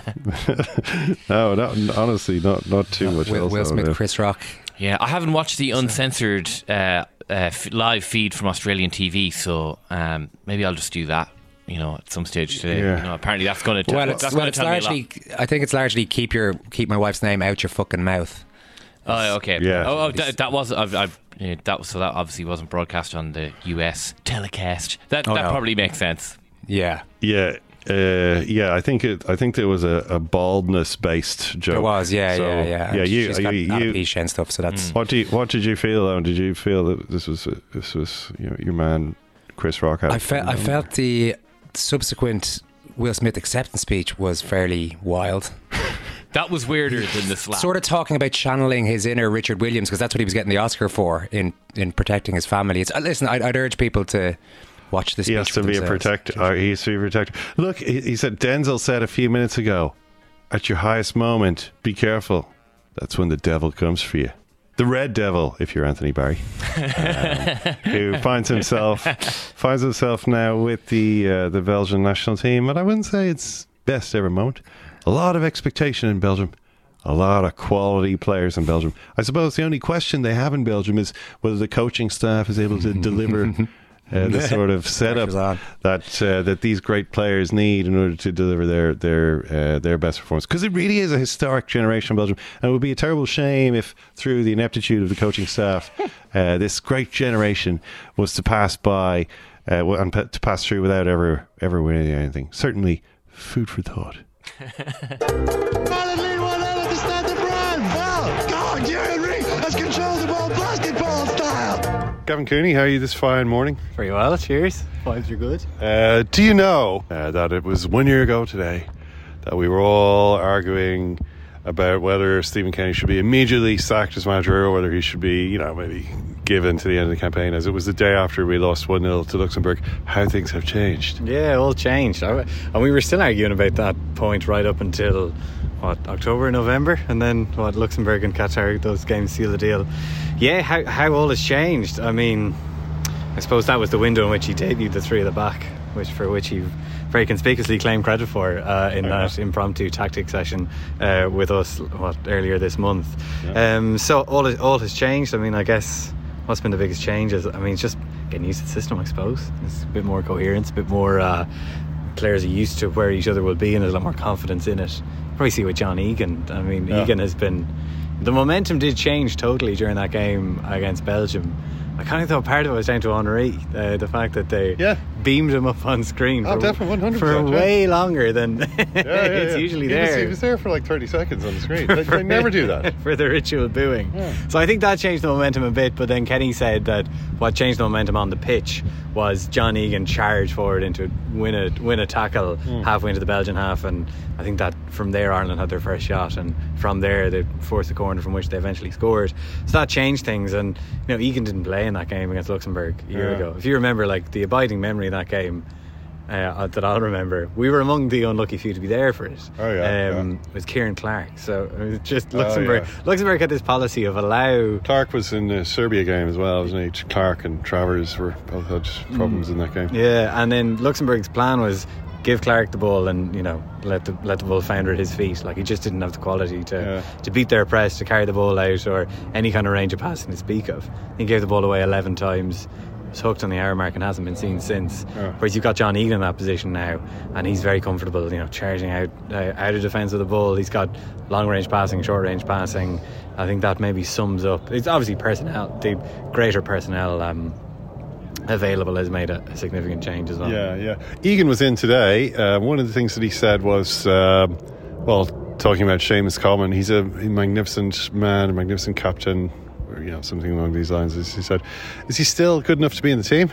no, not, honestly, not not too much. Will, else Will Smith, Chris Rock. Yeah, I haven't watched the uncensored uh, uh, f- live feed from Australian T V, so um, maybe I'll just do that. You know, at some stage today. Yeah. You know, apparently that's going to. T- well, that's it's, going well, to it's tell largely. me a lot. I think it's largely keep your keep my wife's name out your fucking mouth. Oh, okay. Yeah. Oh, oh that, that was. I've, I've, yeah, that was so. That obviously wasn't broadcast on the U S telecast. That Oh, that no. probably makes sense. Yeah. Yeah, uh, yeah. I think it. I think there was a, a baldness-based joke. There was, yeah, So, yeah, yeah. Yeah, you, She's got you, you alopecia and stuff, so that's. What do you, What did you feel though? Did you feel that this was this was you know, your man Chris Rock? Had I felt. I felt the subsequent Will Smith acceptance speech was fairly wild. That was weirder than the slap. Sort of talking about channeling his inner Richard Williams, because that's what he was getting the Oscar for in, in protecting his family. It's, uh, listen, I'd, I'd urge people to watch this. He has to be a protector. Uh, he has to be a protector. Look, he, he said. Denzel said a few minutes ago, "At your highest moment, be careful. That's when the devil comes for you." The Red Devil, if you're Anthony Barry, um, who finds himself finds himself now with the uh, the Belgian national team, and I wouldn't say it's best ever moment. A lot of expectation in Belgium, a lot of quality players in Belgium. I suppose the only question they have in Belgium is whether the coaching staff is able to deliver uh, the sort of setup that uh, that these great players need in order to deliver their their uh, their best performance. Because it really is a historic generation in Belgium, and it would be a terrible shame if, through the ineptitude of the coaching staff, uh, this great generation was to pass by uh, and to pass through without ever ever winning anything. Certainly, food for thought. Finally, one out of the standard run. Well, God, Henry has controlled the ball basketball style. Gavin Cooney, how are you this fine morning? Very well, cheers. Vibes are good. Uh, do you know uh, that it was one year ago today that we were all arguing about whether Stephen Kenny should be immediately sacked as manager or whether he should be, you know, maybe given to the end of the campaign, as it was the day after we lost one nil to Luxembourg. How things have changed. Yeah, all changed. I, and we were still arguing about that point right up until, what, October, November? And then, what, Luxembourg and Qatar, those games seal the deal. Yeah, how, how all has changed. I mean, I suppose that was the window in which he debuted the three at the back, which for which he very conspicuously claimed credit for uh, in that yeah. impromptu tactic session uh, with us what earlier this month. Yeah. Um, so all all has changed. I mean, I guess what's been the biggest change is, I mean, it's just getting used to the system, I suppose. It's a bit more coherence, a bit more uh, players are used to where each other will be, and there's a lot more confidence in it. You probably see with John Egan. I mean, yeah. Egan has been, the momentum did change totally during that game against Belgium. I kind of thought part of it was down to Henry, uh, the fact that they yeah. beamed him up on screen oh, for, definitely one hundred percent, for yeah. way longer than yeah, yeah, it's yeah. usually he there. Was, he was there for like thirty seconds on the screen. They, they never do that. For the ritual booing. Yeah. So I think that changed the momentum a bit, but then Kenny said that what changed the momentum on the pitch was John Egan charged forward into win a win a tackle mm. halfway into the Belgian half, and I think that from there Ireland had their first shot, and from there they forced the corner from which they eventually scored. So that changed things, and you know, Egan didn't play in that game against Luxembourg a year yeah. ago. If you remember, like, the abiding memory of that game, uh, that I'll remember. We were among the unlucky few to be there for it. Oh yeah, um, yeah. It was Kieran Clark. So it was just Luxembourg. Oh, yeah. Luxembourg had this policy of allow. Clark was in the Serbia game as well, wasn't he? Clark and Travers were both had problems mm. in that game. Yeah, and then Luxembourg's plan was give Clark the ball and, you know, let the let the ball founder at his feet. Like, he just didn't have the quality to yeah. to beat their press, to carry the ball out, or any kind of range of passing to speak of. He gave the ball away eleven times, was hooked on the hour mark and hasn't been seen since. Yeah. Whereas you've got John Egan in that position now, and he's very comfortable, you know, charging out uh, out of defence with the ball. He's got long range passing, short range passing. I think that maybe sums up. It's obviously personnel, the greater personnel um, available has made a, a significant change as well. Yeah, yeah. Egan was in today. Uh, one of the things that he said was, uh, well, talking about Seamus Coleman, he's a magnificent man, a magnificent captain, or, you know, something along these lines. As he said, is he still good enough to be in the team?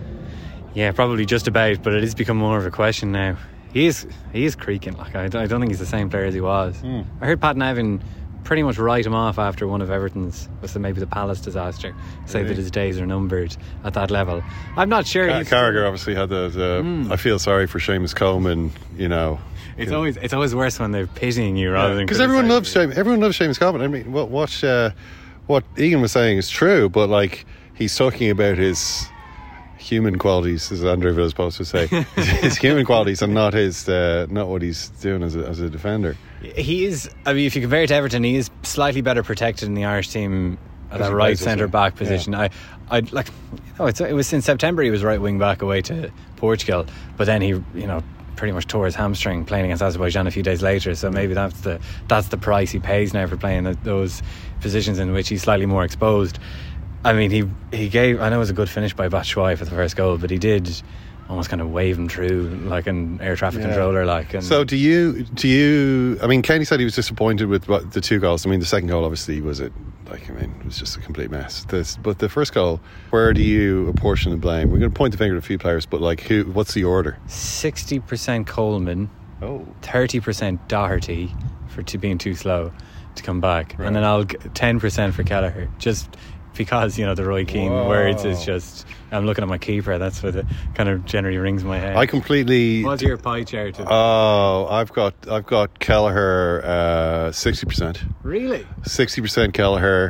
Yeah, probably just about, but it has become more of a question now. He is, he is creaking. Like, I, I don't think he's the same player as he was. Mm. I heard Pat Nevin pretty much write him off after one of Everton's, was it maybe the Palace disaster, say really? that his days are numbered at that level. I'm not sure. Car- Carragher obviously had the, the mm. I feel sorry for Seamus Coleman, you know. It's you always know. it's always worse when they're pitying you rather yeah, than because everyone loves Seamus, everyone loves Seamus Coleman. I mean, what what uh, what Egan was saying is true, but like, he's talking about his human qualities, as Andrew was supposed to say, his human qualities, and not his uh, not what he's doing as a, as a defender. He is, I mean, if you compare it to Everton, he is slightly better protected in the Irish team at that right centre back position. Yeah. I, I like, you know, it's, it was in September he was right wing back away to Portugal, but then he, you know, pretty much tore his hamstring playing against Azerbaijan a few days later. So maybe that's the that's the price he pays now for playing the, those positions in which he's slightly more exposed. I mean, he he gave, I know it was a good finish by Batshuayi for the first goal, but he did almost kind of wave him through like an air traffic yeah. controller. Like, and so do you, do you, I mean, Kenny said he was disappointed with what, the two goals. I mean, the second goal obviously was it, like, I mean, it was just a complete mess. This, but the first goal, where do you apportion the blame? We're going to point the finger at a few players, but like, who? What's the order? sixty percent Coleman, oh. thirty percent Doherty for to being too slow to come back, right. and then I'll ten percent for Kelleher, just because, you know, the Roy Keane Whoa. words is just, I'm looking at my keeper, that's what it kind of generally rings my head. I completely. What's your pie chart? Oh, I've got I've got Kelleher uh, sixty percent. Really? sixty percent Kelleher,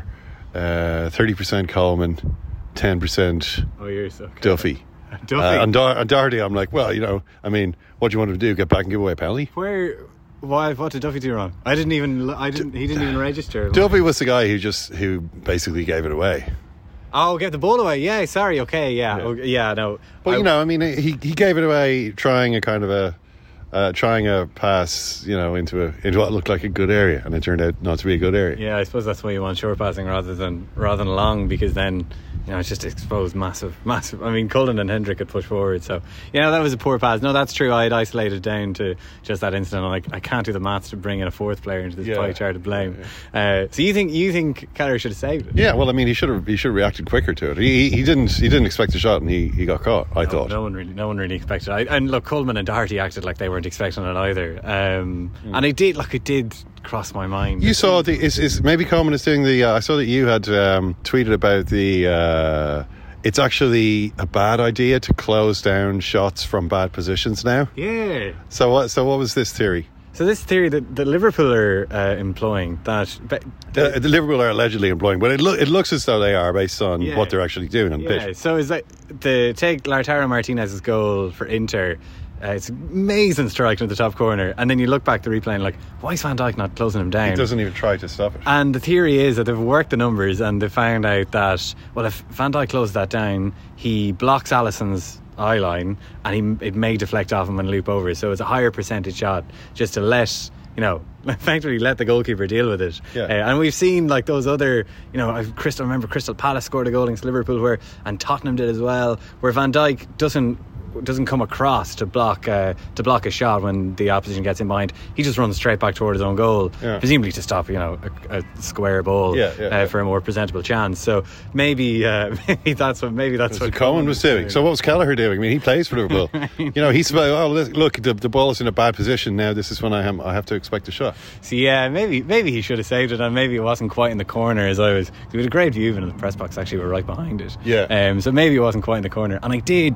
uh, thirty percent Coleman, ten percent oh, you're so okay. Duffy. Duffy. Uh, and, Dar- and Doherty, I'm like, well, you know, I mean, what do you want him to do? Get back and give away a penalty? Where? Why? What did Duffy do wrong? I didn't even. I didn't. He didn't even register. Duffy was the guy who just who basically gave it away. Oh, gave the ball away. Yeah, sorry. Okay, yeah, yeah. Okay, yeah no. But I, you know, I mean, he he gave it away, trying a kind of a, uh, trying a pass, you know, into a into what looked like a good area, and it turned out not to be a good area. Yeah, I suppose that's why you want short passing rather than rather than long, because then, you know, it's just exposed massive, massive. I mean, Cullen and Hendrick could push forward, so you know that was a poor pass. No, that's true. I had isolated down to just that incident. I'm like, I can't do the maths to bring in a fourth player into this yeah. pie chart of blame. Yeah. Uh, so you think you think Kelleher should have saved it? Yeah, well, I mean, he should have he should have reacted quicker to it. He he didn't he didn't expect the shot, and he, he got caught. I no, thought no one really no one really expected it. I, and look, Coleman and Doherty acted like they weren't expecting it either. Um, mm. And it did, like, it did cross my mind. You saw the is is maybe Coleman is doing the. Uh, I saw that you had um, tweeted about the. Uh, It's actually a bad idea to close down shots from bad positions now. Yeah. So what? So what was this theory? So this theory that the Liverpool are uh, employing that the, uh, the Liverpool are allegedly employing, but it, lo- it looks as though they are based on yeah. what they're actually doing on the yeah. pitch. So is that the take Lautaro Martinez's goal for Inter? Uh, it's amazing strike in the top corner, and then you look back the replay and like, why is Van Dijk not closing him down? He doesn't even try to stop it. And the theory is that they've worked the numbers and they found out that, well, if Van Dijk closes that down, he blocks Alisson's eye line, and he, it may deflect off him and loop over. So it's a higher percentage shot, just to let, you know, effectively let the goalkeeper deal with it. Yeah. Uh, and we've seen like those other, you know, I've Crystal remember Crystal Palace scored a goal against Liverpool where, and Tottenham did as well, where Van Dijk doesn't doesn't come across to block uh, to block a shot when the opposition gets in behind. He just runs straight back toward his own goal, yeah. presumably to stop, you know, a, a square ball yeah, yeah, uh, yeah. for a more presentable chance. So maybe uh, maybe that's what maybe that's, that's what Coleman was doing. So what was Kelleher doing? I mean, he plays for Liverpool. You know, he's about, oh look, the, the ball is in a bad position now. This is when I am I have to expect a shot. So yeah, maybe maybe he should have saved it, and maybe it wasn't quite in the corner as I was. We had a great view, even in the press box. Actually, we're right behind it. Yeah. Um. So maybe it wasn't quite in the corner, and I did.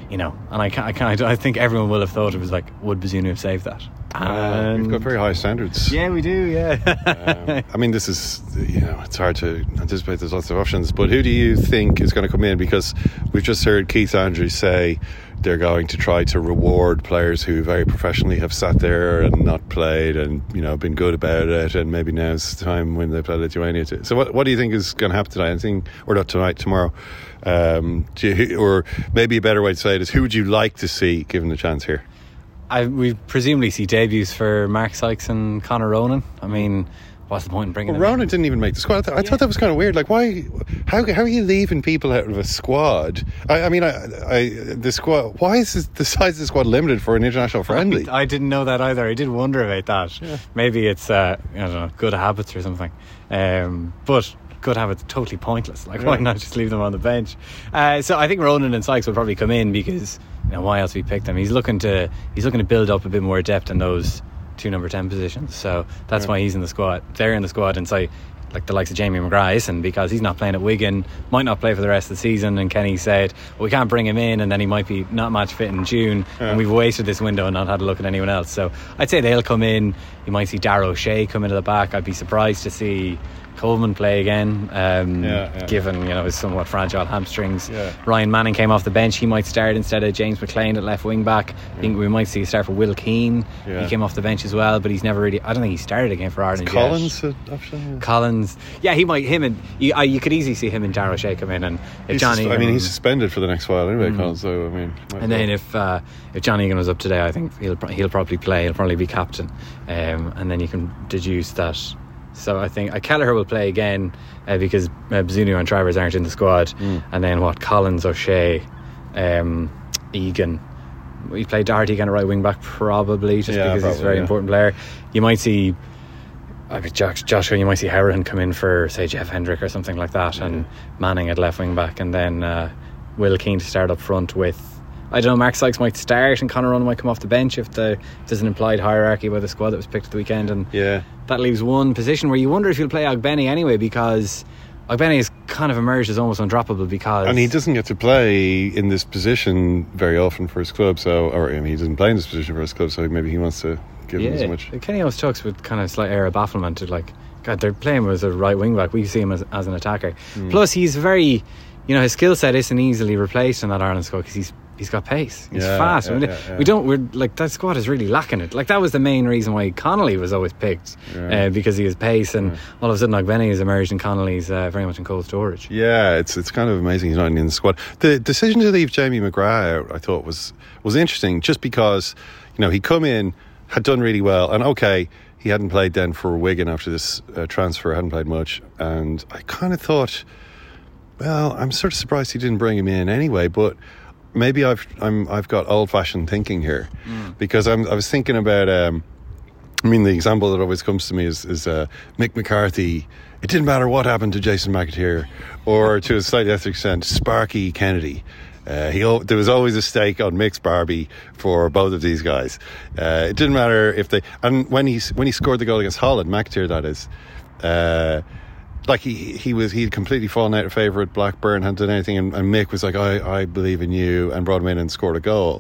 you know, and I can't, I can't, I think everyone will have thought it was like, would Bazunu have saved that? Uh, we've got very high standards. Yeah, we do. Yeah. um, I mean, this is, you know, it's hard to anticipate. There's lots of options, but who do you think is going to come in? Because we've just heard Keith Andrews say they're going to try to reward players who very professionally have sat there and not played, and you know, been good about it. And maybe now's the time when they play Lithuania. Too. So, what what do you think is going to happen tonight? Anything, or not tonight, tomorrow? Um, do you, or maybe a better way to say it is, who would you like to see given the chance here? I, we presumably see debuts for Mark Sykes and Conor Ronan. I mean, what's the point in bringing well, them Ronan in? didn't even make the squad. I, th- I yeah. thought that was kind of weird. Like, why? How how are you leaving people out of a squad? I, I mean, I, I the squad. Why is this, the size of the squad limited for an international friendly? I, I didn't know that either. I did wonder about that. Yeah. Maybe it's uh, I don't know, good habits or something. Um, but. Good habits, totally pointless. Like, yeah. why not just leave them on the bench? Uh, so I think Ronan and Sykes will probably come in because, you know, why else we picked them? He's looking to he's looking to build up a bit more depth in those two number ten positions. So that's yeah. why he's in the squad. They're in the squad, and so like the likes of Jamie McGrath isn't, because he's not playing at Wigan, might not play for the rest of the season. And Kenny said, well, we can't bring him in, and then he might be not match fit in June, yeah. and we've wasted this window and not had a look at anyone else. So I'd say they'll come in. You might see Darragh O'Shea come into the back. I'd be surprised to see Coleman play again, um, yeah, yeah. given, you know, his somewhat fragile hamstrings. Yeah. Ryan Manning came off the bench. He might start instead of James McLean at left wing back. Yeah. I think we might see a start for Will Keane. Yeah. He came off the bench as well, but he's never really, I don't think he started again for Ireland. Collins yet. Option, yeah. Collins, yeah, he might. Him and you, uh, you could easily see him and Darragh O'Shea come in, and if he's Johnny, sus- I mean, he's suspended for the next while anyway. Mm. Collins, so I mean, and then well. if uh, if Johnny Egan was up today, I think he'll he'll probably play. He'll probably be captain, um, and then you can deduce that. So I think uh, Kelleher will play again uh, because uh, Bazunu and Travers aren't in the squad, mm. and then what Collins, O'Shea, um, Egan. We play Doherty again at right wing back probably just yeah, because probably, he's a very yeah. important player. You might see I mean, Josh, Joshua, you might see Howard come in for say Jeff Hendrick or something like that, yeah. and Manning at left wing back, and then uh, Will Keane to start up front with, I don't know, Mark Sykes might start and Conor Ronan might come off the bench if, the, if there's an implied hierarchy by the squad that was picked at the weekend, and yeah. that leaves one position where you wonder if you'll play Ogbene anyway, because Ogbene has kind of emerged as almost undroppable because... And he doesn't get to play in this position very often for his club, so or I mean, he doesn't play in this position for his club, so maybe he wants to give yeah. him as much. Kenny always talks with kind of slight air of bafflement to like, God, they're playing him as a right wing back, we see him as, as an attacker. Mm. Plus he's very, you know, his skill set isn't easily replaced in that Ireland squad because he's he's got pace, he's yeah, fast. Yeah, yeah, yeah. We don't, we're like, that squad is really lacking it. Like, that was the main reason why Connolly was always picked, yeah. uh, because he has pace, and yeah. all of a sudden Ogbene has emerged and Connolly's uh, very much in cold storage. Yeah, it's it's kind of amazing he's not in the squad. The decision to leave Jamie McGrath out, I thought was was interesting, just because, you know, he'd come in, had done really well, and okay, he hadn't played then for Wigan after this uh, transfer, hadn't played much, and I kind of thought, well, I'm sort of surprised he didn't bring him in anyway, but maybe I've I'm I've got old-fashioned thinking here, mm. because I'm I was thinking about um, I mean, the example that always comes to me is, is uh, Mick McCarthy. It didn't matter what happened to Jason McAteer, or to a slightly lesser extent, Sparky Kennedy. Uh, he there was always a stake on Mick's Barbie for both of these guys. Uh, it didn't matter if they, and when he when he scored the goal against Holland, McAteer that is. Uh, Like he he was he'd completely fallen out of favour at Blackburn, hadn't done anything, and, and Mick was like, I, I believe in you, and brought him in and scored a goal.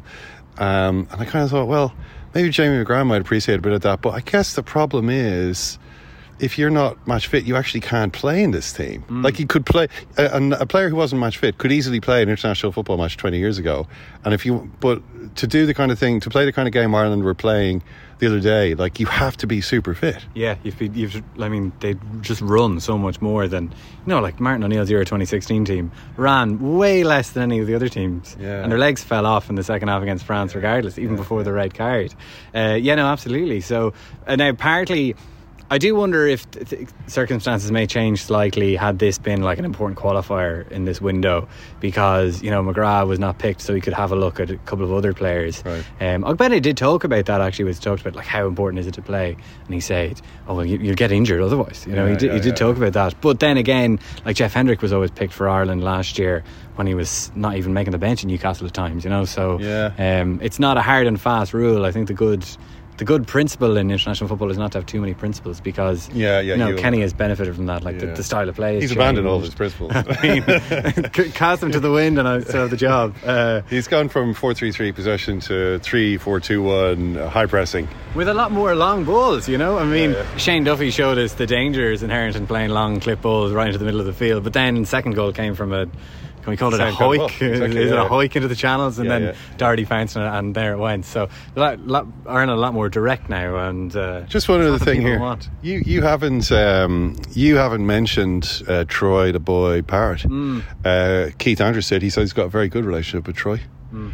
Um, and I kind of thought, well, maybe Jamie McGrath might appreciate a bit of that, but I guess the problem is, if you're not match fit, you actually can't play in this team. Mm. Like, you could play a, a player who wasn't match fit could easily play an international football match twenty years ago, and if you but to do the kind of thing, to play the kind of game Ireland were playing the other day, like, you have to be super fit. Yeah, you've been, you've I mean, they just run so much more than, you know, like Martin O'Neill's Euro twenty sixteen team ran way less than any of the other teams, yeah. and their legs fell off in the second half against France, yeah. regardless, even yeah. before the red card. Uh, yeah, no, absolutely. So uh, now partly, I do wonder if th- th- circumstances may change slightly had this been like an important qualifier in this window, because, you know, McGrath was not picked, so he could have a look at a couple of other players. Right. Um, Ogbene did talk about that, actually, was talked about like how important is it to play, and he said, oh well, you, you'll get injured otherwise, you know. Yeah, he did, yeah, he did yeah. talk about that, but then again, like Jeff Hendrick was always picked for Ireland last year when he was not even making the bench in Newcastle at times, you know. So yeah. um, it's not a hard and fast rule. I think the good the good principle in international football is not to have too many principles, because yeah, yeah, you know you Kenny has benefited from that. Like yeah. the, the style of play. He's changed. abandoned all his principles. I mean, cast them to the wind, and I still have the job. Uh, He's gone from four three three possession to three four two one uh, high pressing with a lot more long balls. You know, I mean, yeah, yeah. Shane Duffy showed us the dangers inherent in playing long clip balls right into the middle of the field. But then second goal came from a. Can we call it a hoik? Exactly, Is yeah. it a hoik into the channels? And yeah, then yeah. Doherty pounced on it, and there it went. So lot, lot, Ireland a lot more direct now. And uh, just one other thing here, want. you you haven't um, you haven't mentioned uh, Troy the boy Parrott. Mm. Uh, Keith Andrews said he said he's got a very good relationship with Troy. Mm.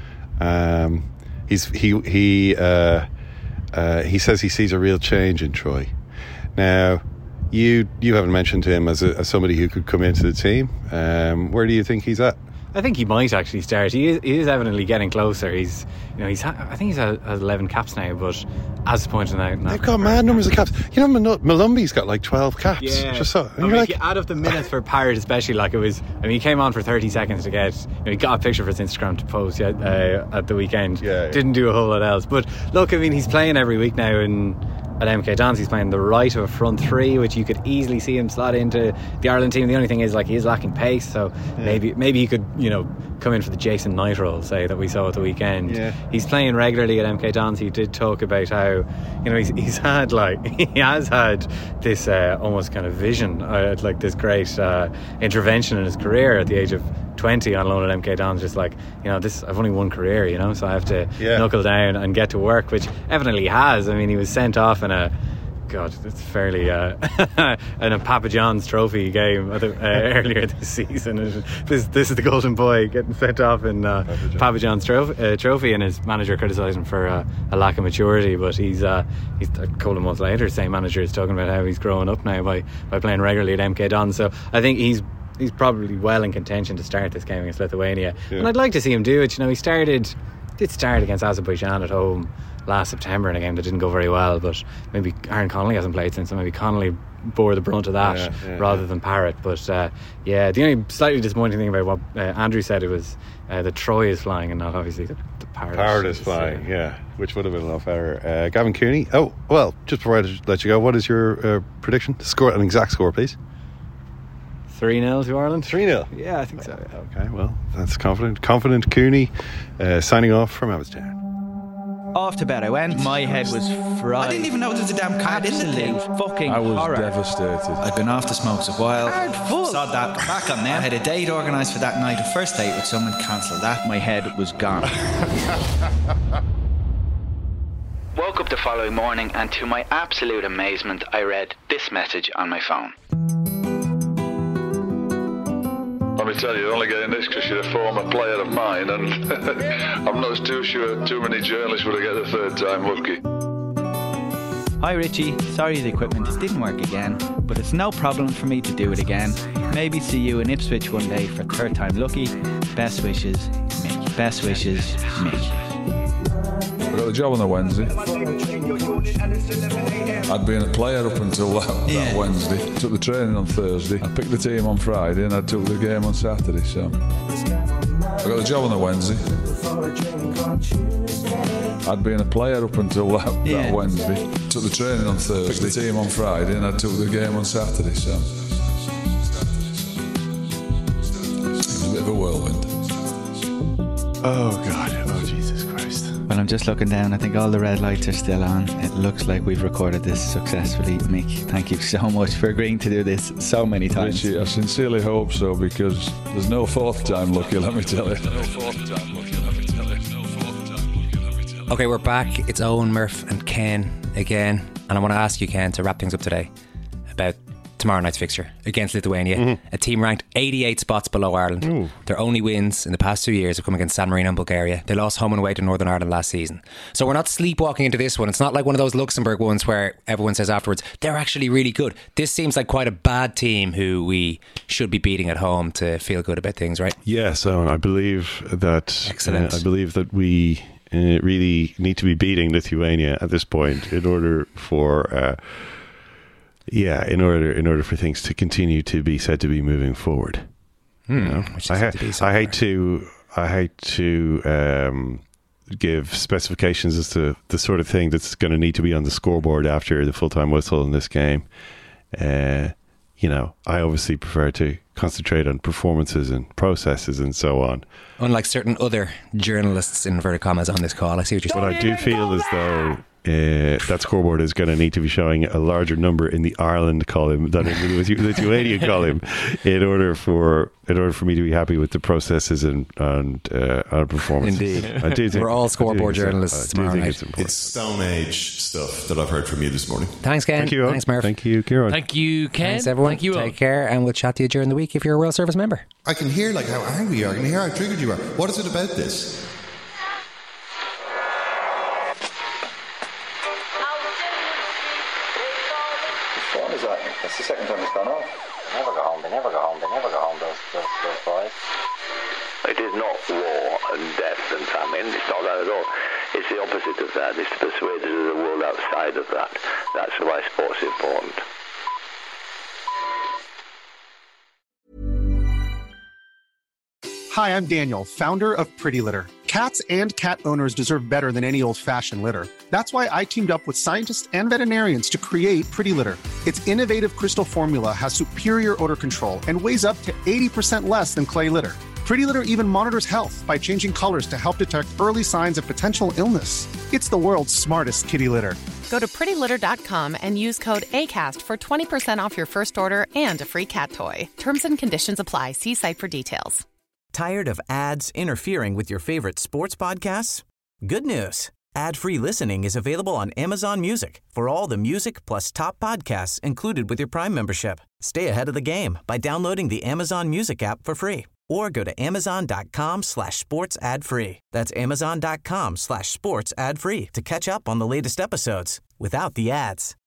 Um, he's he he uh, uh, he says he sees a real change in Troy. Now, You you haven't mentioned him as, a, as somebody who could come into the team. Um, where do you think he's at? I think he might actually start. He is, he is evidently getting closer. He's, you know, he's. Ha- I think he's has eleven caps now. But as pointed out, they've got mad numbers of caps. You know, Malumbi's got like twelve caps. Yeah. Just so, I mean, like, if you add up the minutes for Parrott, especially, like it was. I mean, he came on for thirty seconds to get. You know, he got a picture for his Instagram to post yeah, uh, at the weekend. Yeah, yeah. Didn't do a whole lot else. But look, I mean, he's playing every week now in. At M K Dons, he's playing the right of a front three, which you could easily see him slot into the Ireland team. The only thing is, like, he is lacking pace, so yeah. maybe maybe he could, you know, come in for the Jason Knight role, say, that we saw at the weekend. Yeah. He's playing regularly at M K Dons. He did talk about how, you know, he's, he's had like he has had this uh, almost kind of vision, uh, like this great uh, intervention in his career at the age of twenty on loan at M K Dons. Just like, you know, this I've only one career, you know, so I have to yeah. knuckle down and get to work, which evidently he has. I mean, he was sent off in a God, it's fairly uh, in a Papa John's trophy game uh, earlier this season. This this is the golden boy getting sent off in uh, Papa, John. Papa John's trophy, uh, trophy, and his manager criticised him for uh, a lack of maturity. But he's uh, he's a couple of months later, same manager is talking about how he's growing up now by, by playing regularly at M K Dons. So I think he's he's probably well in contention to start this game against Lithuania, yeah. and I'd like to see him do it. You know, he started did start against Azerbaijan at home last September in a game that didn't go very well, but maybe Aaron Connolly hasn't played since, so maybe Connolly bore the brunt of that yeah, yeah, rather yeah. than Parrott. But uh, yeah, the only slightly disappointing thing about what uh, Andrew said, it was uh, that Troy is flying and not obviously the, the Parrott. Parrott is flying, uh, yeah, which would have been a lot better. Uh, Gavin Cooney. Oh, well, just before I let you go, what is your uh, prediction? Score, an exact score, please. three nil to Ireland. three nil? Yeah, I think so. Yeah. Okay, well, that's confident. Confident Cooney uh, signing off from Abbottstown. Off to bed I went. My head was fried. I didn't even know there was a damn card in the thing. Fucking I was horror. devastated. I'd been off the smokes a while. Hard full. Saw that. Back on now. I had a date organised for that night. A first date with someone. Cancelled that. My head was gone. Woke up the following morning and to my absolute amazement I read this message on my phone. Let me tell you, you're only getting this because you're a former player of mine, and I'm not too sure too many journalists would have got the third time lucky. Hi Richie, sorry the equipment didn't work again, but it's no problem for me to do it again. Maybe see you in Ipswich one day for third time lucky. Best wishes, Mick. Best wishes, Mick. I got the job on the Wednesday. I'd been a player up until that, yeah. that Wednesday. Took the training on Thursday. I picked the team on Friday and I took the game on Saturday. So I got the job on the Wednesday. I'd been a player up until that, yeah. that Wednesday. Took the training on Thursday. Picked the team on Friday and I took the game on Saturday. So it was a bit of a whirlwind. Oh God. Oh Jesus Christ. Well, I'm just looking down. I think all the red lights are still on. It looks like we've recorded this successfully. Mick, thank you so much for agreeing to do this so many times. Richie, I sincerely hope so, because there's no fourth time lucky, let me tell you. No fourth time lucky, let me tell you. No fourth time lucky, let me tell you. Okay, we're back. It's Owen, Murph and Ken again. And I want to ask you, Ken, to wrap things up today about tomorrow night's fixture against Lithuania, mm-hmm. a team ranked eighty-eight spots below Ireland. Ooh. Their only wins in the past two years have come against San Marino and Bulgaria. They lost home and away to Northern Ireland last season. So we're not sleepwalking into this one. It's not like one of those Luxembourg ones where everyone says afterwards, they're actually really good. This seems like quite a bad team who we should be beating at home to feel good about things, right? Yeah, so I believe that Excellent. Uh, I believe that we uh, really need to be beating Lithuania at this point in order for uh, Yeah, in order in order for things to continue to be said to be moving forward. Hmm, you know? which I, ha- ha- I hate to I hate to um, give specifications as to the sort of thing that's going to need to be on the scoreboard after the full-time whistle in this game. Uh, you know, I obviously prefer to concentrate on performances and processes and so on. Unlike certain other journalists, in inverted commas, on this call. I see what you're saying. But I do feel as though Uh, that scoreboard is going to need to be showing a larger number in the Ireland column than in the Lithuanian column in order for in order for me to be happy with the processes and and uh, our performance. Indeed, I do think, we're all scoreboard journalists tomorrow night. It's, it's Stone Age stuff that I've heard from you this morning. Thanks, Ken. Thank you. Thanks, Murph. Thank you, Kieran. Thank you, Ken. Thanks, everyone. Thank you. Take care, and we'll chat to you during the week if you're a Royal Service member. I can hear like how angry you are. I can hear how triggered you are. What is it about this? That's the second time it's gone off. They never go home, they never go home, they never go home, those, those, those boys. It is not war and death and famine. It's not that at all. It's the opposite of that. It's to persuade us of the world outside of that. That's why sport's important. Hi, I'm Daniel, founder of Pretty Litter. Cats and cat owners deserve better than any old-fashioned litter. That's why I teamed up with scientists and veterinarians to create Pretty Litter. Its innovative crystal formula has superior odor control and weighs up to eighty percent less than clay litter. Pretty Litter even monitors health by changing colors to help detect early signs of potential illness. It's the world's smartest kitty litter. Go to pretty litter dot com and use code ACAST for twenty percent off your first order and a free cat toy. Terms and conditions apply. See site for details. Tired of ads interfering with your favorite sports podcasts? Good news. Ad-free listening is available on Amazon Music for all the music plus top podcasts included with your Prime membership. Stay ahead of the game by downloading the Amazon Music app for free or go to amazon.com slash sports ad free. That's amazon.com slash sports ad free to catch up on the latest episodes without the ads.